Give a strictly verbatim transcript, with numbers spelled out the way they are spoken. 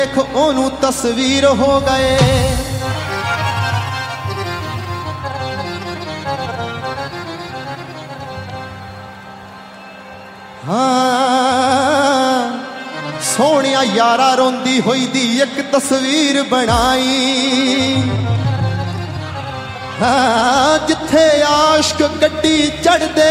देख ओनू तस्वीर हो गए। हाँ सोहणिया यारा रोंदी होई दी एक तस्वीर बनाई। हाँ जिथे आश्क गड्डी चढ़दे